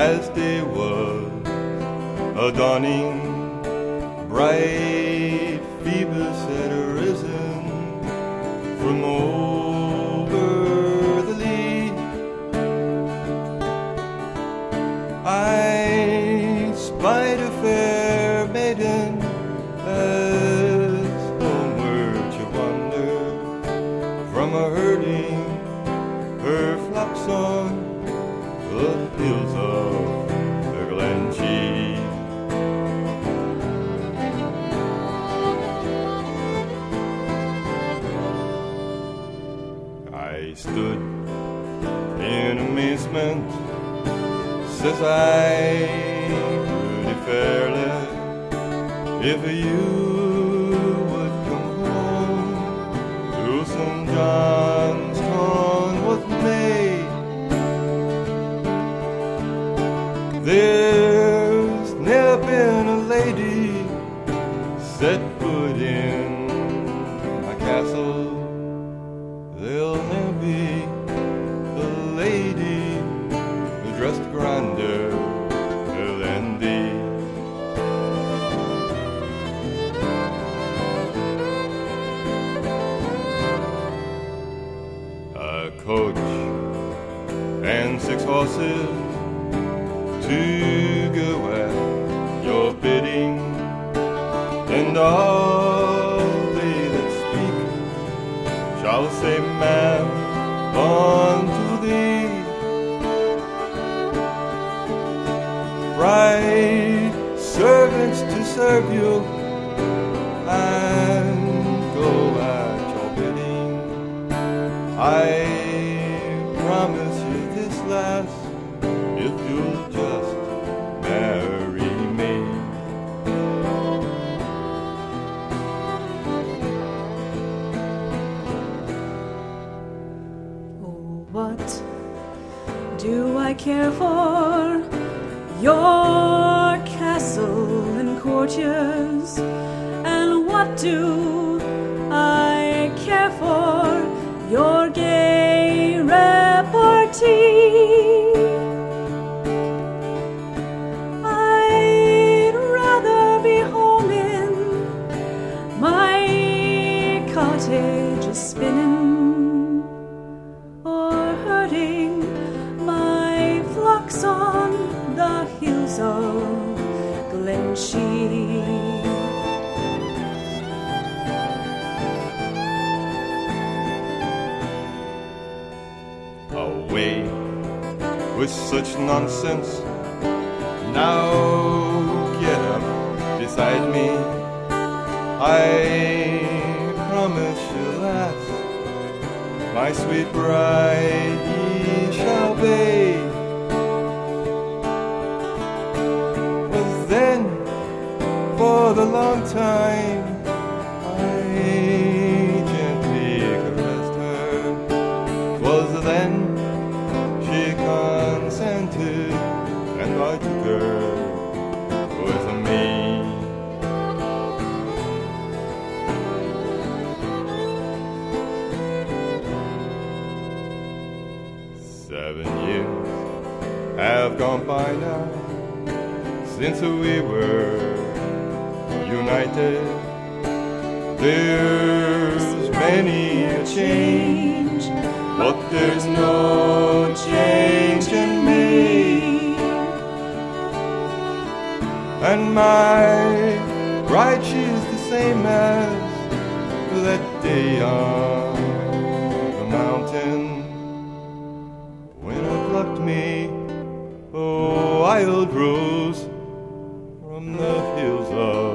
as day was a-dawning, bright Phoebus had arisen from over the lea. I spied a fair maiden as homeward she wandered from a herding her flocks on the hills of the Glenshee. I stood in amazement, says I, pretty fairly, if you would come home to St. John's Town with me. There's never been a lady set foot in my castle. There'll never be a lady dressed grander than thee. A coach and 6 horses to go at your bidding, and all they that speak shall say, ma'am, unto thee. Bright servants to serve you and go at your bidding. I promise you this last, if you'll just marry me. Oh, what do I care for your castle and courtiers? And what do I care for your gay repartee? I'd rather be home in my cottage spinning, or herding my flocks on the hills of Glenshee. Away with such nonsense, now get up beside me. I promise you last, my sweet bride ye shall be. Then, for the long time, I gently caressed her. 'Twas then she consented, and I took her with me. Seven years have gone by now since we were united. There's many a change, but there's no change in me. And my bride, she's the same as that day on the mountain when I plucked me a wild rose from the hills of